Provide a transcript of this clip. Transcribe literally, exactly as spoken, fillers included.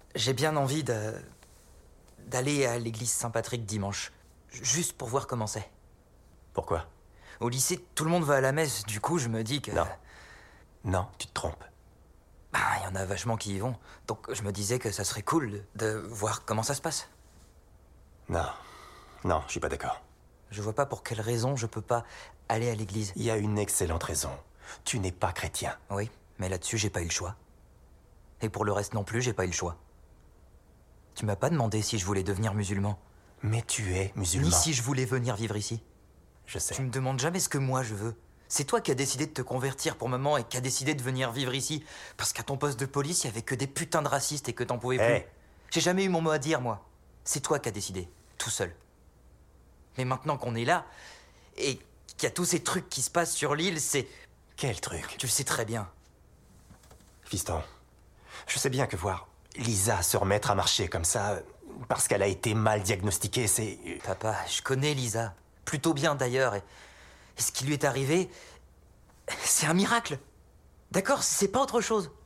J'ai bien envie de... d'aller à l'église Saint-Patrick dimanche. Juste pour voir comment c'est. Pourquoi? Au lycée, tout le monde va à la messe. Du coup, je me dis que... Non. Non, tu te trompes. Bah, il y en a vachement qui y vont. Donc, je me disais que ça serait cool de, de voir comment ça se passe. Non. Non, je suis pas d'accord. Je vois pas pour quelle raison je peux pas aller à l'église. Il y a une excellente raison. Tu n'es pas chrétien. Oui, mais là-dessus, j'ai pas eu le choix. Et pour le reste non plus, j'ai pas eu le choix. Tu m'as pas demandé si je voulais devenir musulman. Mais tu es musulman. Ni si je voulais venir vivre ici. Je sais. Tu me demandes jamais ce que moi je veux. C'est toi qui as décidé de te convertir pour maman et qui as décidé de venir vivre ici. Parce qu'à ton poste de police, il y avait que des putains de racistes et que t'en pouvais Hey. plus. J'ai jamais eu mon mot à dire, moi. C'est toi qui as décidé, tout seul. Mais maintenant qu'on est là, et qu'il y a tous ces trucs qui se passent sur l'île, c'est... Quel truc? Tu le sais très bien. Fiston, je sais bien que voir Lisa se remettre à marcher comme ça, parce qu'elle a été mal diagnostiquée, c'est... Papa, je connais Lisa. Plutôt bien d'ailleurs. Et, et ce qui lui est arrivé, c'est un miracle. D'accord? C'est pas autre chose.